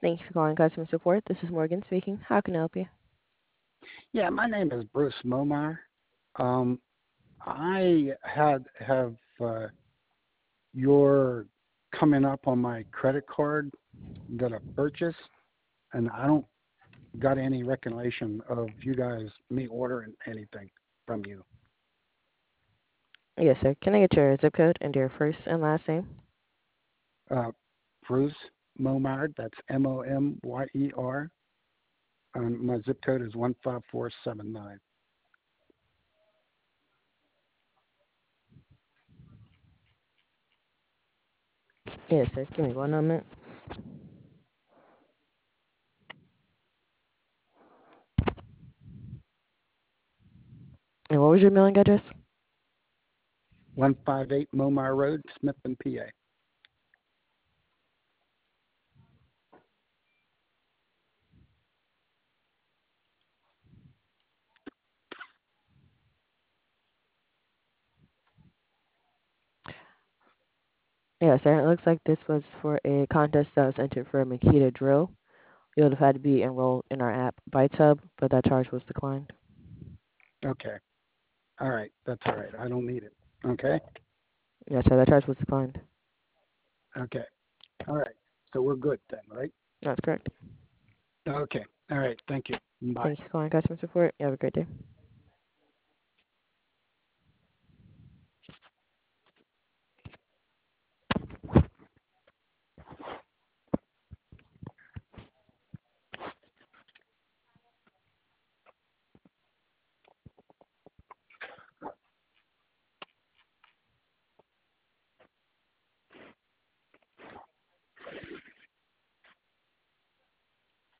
Thank you for calling customer support. This is Morgan speaking. How can I help you? Yeah, my name is Bruce Momar. Um, I have your coming up on my credit card that I purchased, and I don't got any recollection of you guys me ordering anything from you. Yes, sir. Can I get your zip code and your first and last name? Uh, Bruce Momar, that's Momyer, and my zip code is 15479. Yes, sir. Give me one moment. And what was your mailing address? 158 Momar Road, Smithton, PA. Yes, sir. It looks like this was for a contest that was entered for a Makita drill. You would have had to be enrolled in our app, ByteHub, but that charge was declined. Okay. All right. That's all right. I don't need it. Okay. Yes, sir. That charge was declined. Okay. All right. So we're good then, right? That's correct. Okay. All right. Thank you. Bye. Thank you for calling customer support. You have a great day.